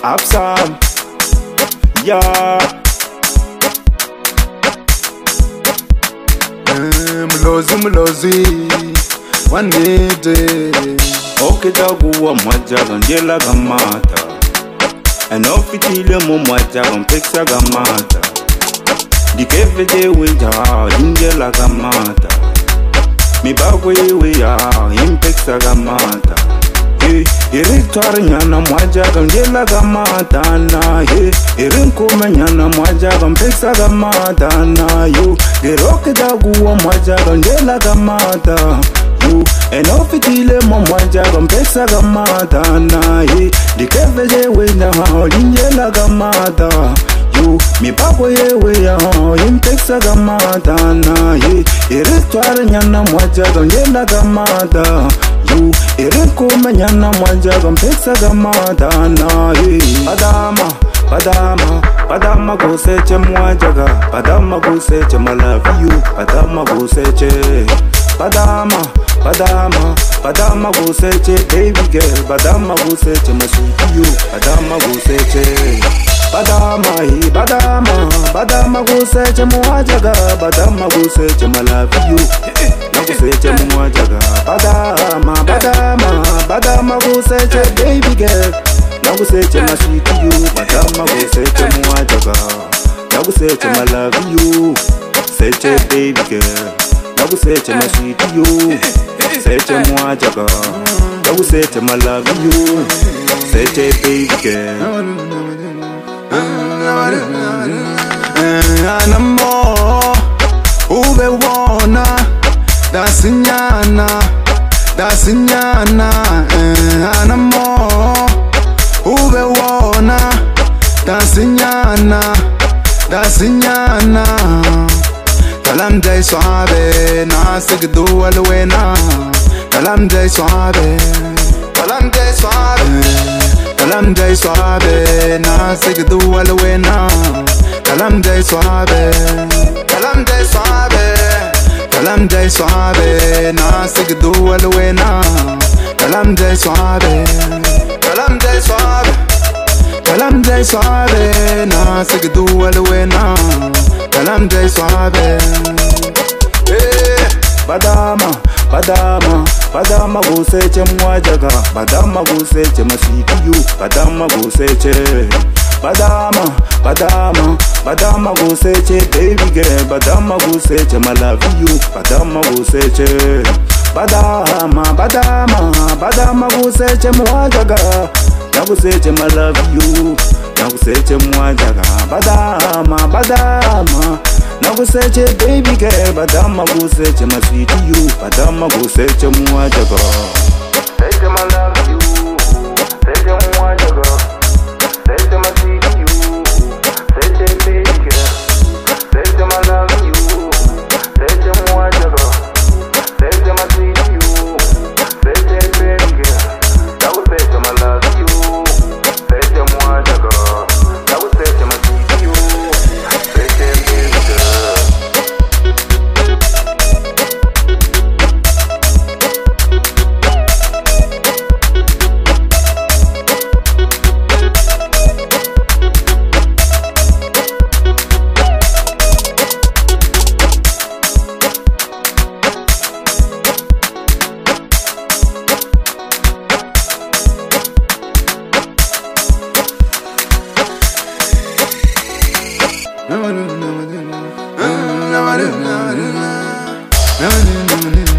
Absam, yeah. Mlozi, one day. Okay, taguwa mwajaga ndiela gamata. Enofitile mo mwajaga mpeksa gamata. Dikevete weja indiela gamata. Mibagwe weya impeksa gamata. Iriktar nyana mwajaga ndiela gamata na ye. Irinkuma nyana mwajaga mpeksa gamata na yo. Geroke taguwa mwajaga ndiela gamata. Enofitile mo mwajaga mpeksa gamata na ye. Dikevete weja indiela gamata. Mibagwe yeweya impeksa gamata na ye. Iriktar nyana mwajaga ndiela gamata. Irikuma nyana mwajaga mpeksa gamata na ye. Padama go seche mwajaga. Padama go seche my love you. Padama go seche. Padama go seche baby girl. Padama go seche my sweet you. Padama go seche. Padama go seche mwajaga. Padama go seche my love you. Nago seche mwajaga. Padama go seche baby girl. Nago seche my sweet you. Padama go seche mwajaga. Nago seche my love you. Seche baby girl. Nago seche my sweet you. Seche mwajaga. Nago seche my love you. Seche baby girl. Anamo ube wona dasinyana anamo ube wona dasinyana kalam jay swabe nasik duwal wena kalam jay swabe nasik duwal wena kalam jay swabe nasik duwal wena kalam jay swabe nasik duwal wena kalam jay swabe. Padama go seche mwajaga. Padama go seche my sweet you. Padama go seche. Padama go seche baby girl. Padama go seche my love you. Padama go seche. Padama go seche mwajaga. Nago seche my love you. Nago seche mwajaga. Padama Nago seche baby girl. Padama go seche my sweet you. Padama go seche mwajaga. Seche my love you. Seche mwajaga. Seche my sweet you. Seche baby girl. Seche my love you. Seche mwajaga. Seche my sweet you. Seche baby girl. Nago seche my love you. Seche mwajaga. Nago seche my sweet you. Seche baby girl. No.